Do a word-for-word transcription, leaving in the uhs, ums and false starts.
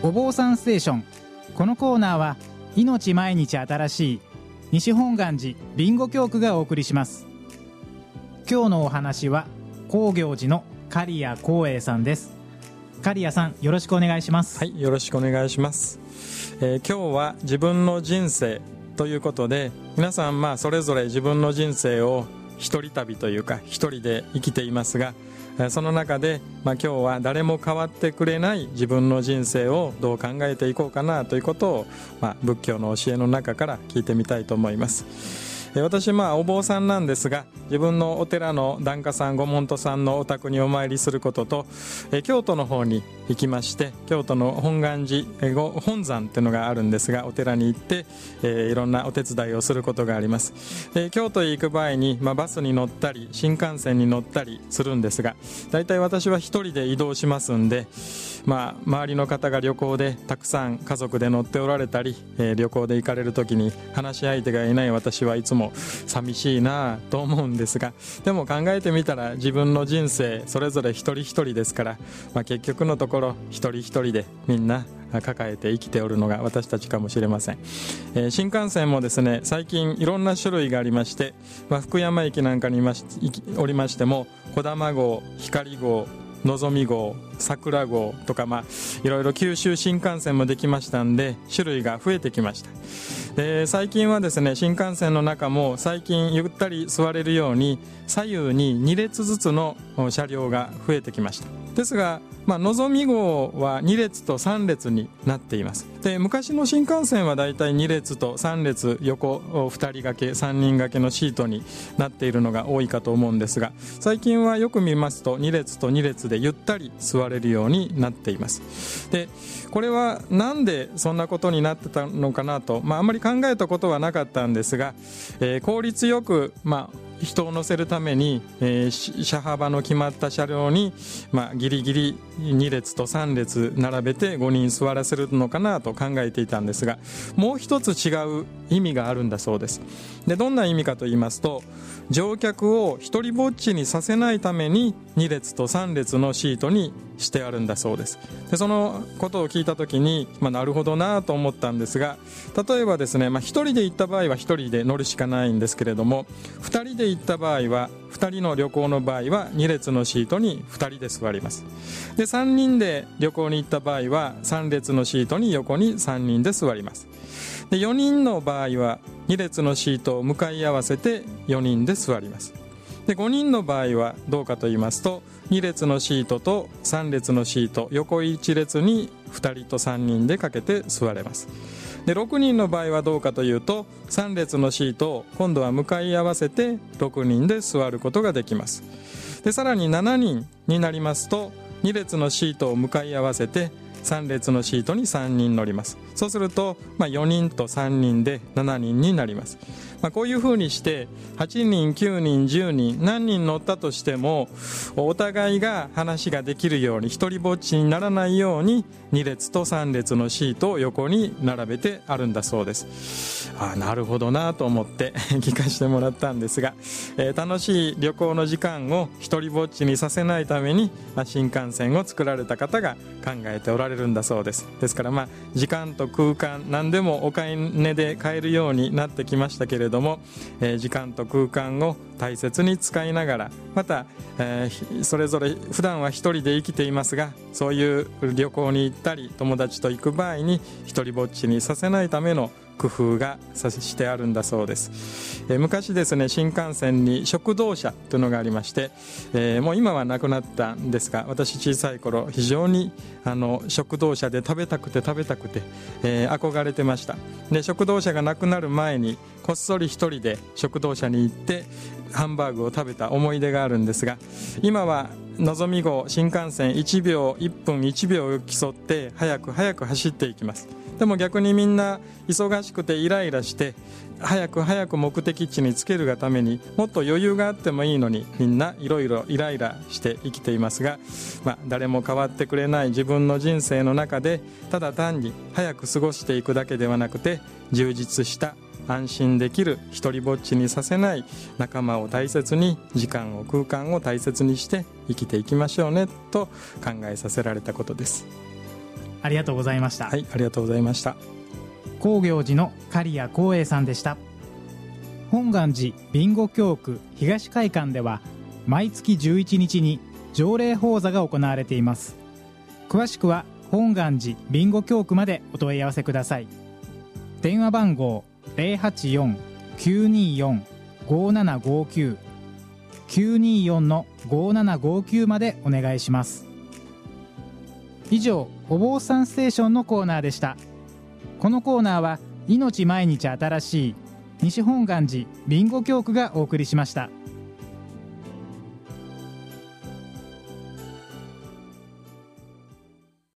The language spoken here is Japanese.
お坊さんステーション。このコーナーは命毎日新しい西本願寺ビンゴ教区がお送りします。今日のお話は高行寺の刈谷光栄さんです。刈谷さん、よろしくお願いします。 はい、よろしくお願いします。えー、今日は自分の人生ということで、皆さんまあそれぞれ自分の人生を一人旅というか一人で生きていますが、その中で、まあ、今日は誰も変わってくれない自分の人生をどう考えていこうかなということを、まあ、仏教の教えの中から聞いてみたいと思います。私まあお坊さんなんですが、自分のお寺の檀家さんご門徒さんのお宅にお参りすることと、え京都の方に行きまして、京都の本願寺え本山っていうのがあるんですが、お寺に行って、えー、いろんなお手伝いをすることがあります。で京都へ行く場合に、まあ、バスに乗ったり新幹線に乗ったりするんですが、だいたい私は一人で移動しますんで、まあ、周りの方が旅行でたくさん家族で乗っておられたり、えー、旅行で行かれる時に話し相手がいない私はいつも寂しいなと思うんですが、でも考えてみたら自分の人生それぞれ一人一人ですから、まあ、結局のところ一人一人でみんな抱えて生きておるのが私たちかもしれません。えー、新幹線もですね、最近いろんな種類がありまして、まあ、福山駅なんかにいましおりましても、こだま号、ひかり号、のぞみ号、桜号とか、まあ、いろいろ九州新幹線もできましたんで、種類が増えてきました。で最近はですね、新幹線の中も最近ゆったり座れるように左右にに列ずつの車両が増えてきました。ですが、まあのぞみ号はに列とさん列になっています。で昔の新幹線はだいたいに列とさん列、横ふたり掛けさんにん掛けのシートになっているのが多いかと思うんですが、最近はよく見ますとに列とに列でゆったり座れるようになっています。でこれはなんでそんなことになってたのかなと、まあ、あんまり考えたことはなかったんですが、えー、効率よく、まあ人を乗せるために、えー、車幅の決まった車両に、まあ、ギリギリに列とさん列並べてごにん座らせるのかなと考えていたんですが、もう一つ違う意味があるんだそうです。でどんな意味かと言いますと、乗客を一人ぼっちにさせないためにに列とさん列のシートにしてあるんだそうです。でそのことを聞いたときに、まあ、なるほどなと思ったんですが、例えばですね、まあ、ひとりで行った場合はひとりで乗るしかないんですけれども、ふたりで行った場合はふたりの旅行の場合はに列のシートにふたりで座ります。でさんにんで旅行に行った場合はさん列のシートに横にさんにんで座ります。でよにんの場合はに列のシートを向かい合わせてよにんで座ります。でごにんの場合はどうかと言いますと、に列のシートとさん列のシート、横いち列にふたりとさんにんでかけて座れます。でろくにんの場合はどうかというと、さん列のシートを今度は向かい合わせてろくにんで座ることができます。でさらにしちにんになりますと、に列のシートを向かい合わせてさん列のシートにさんにん乗ります。そうすると、まあ、よにんとさんにんでしちにんになります。まあ、こういうふうにしてはちにんきゅうにんじゅうにん何人乗ったとしても、お互いが話ができるように一人ぼっちにならないようにに列とさん列のシートを横に並べてあるんだそうです。ああ、なるほどなと思って聞かせてもらったんですが、えー、楽しい旅行の時間を一人ぼっちにさせないために、まあ、新幹線を作られた方が考えておられるんだそうです。ですから、まあ、時間と空間何でもお金で買えるようになってきましたけれども、えー、時間と空間を大切に使いながら、また、えー、それぞれ普段は一人で生きていますが、そういう旅行に行ったり友達と行く場合に一人ぼっちにさせないための工夫がしてあるんだそうです。えー、昔ですね、新幹線に食堂車というのがありまして、えー、もう今はなくなったんですが、私小さい頃非常にあの食堂車で食べたくて食べたくて、えー、憧れてました。で食堂車がなくなる前にこっそり一人で食堂車に行ってハンバーグを食べた思い出があるんですが、今はのぞみ号新幹線いちびょういっぷんいちびょうを競って早く早く走っていきます。でも逆にみんな忙しくてイライラして早く早く目的地につけるがために、もっと余裕があってもいいのにみんないろいろイライラして生きていますが、まあ、誰も変わってくれない自分の人生の中で、ただ単に早く過ごしていくだけではなくて、充実した安心できる一人ぼっちにさせない仲間を大切に、時間を空間を大切にして生きていきましょうねと考えさせられたことです。 ありがとうございました。 はい、ありがとうございました。 高行寺の刈谷光栄さんでした。本願寺備後教区東会館では毎月じゅういちにちに条例法座が行われています。詳しくは本願寺備後教区までお問い合わせください。電話番号 ゼロはちよん きゅうにーよん ごーななごーきゅう きゅうにーよん のごーななごーきゅうまでお願いします。以上、お坊さんステーションのコーナーでした。このコーナーは命毎日新しい西本願寺備後教区がお送りしました。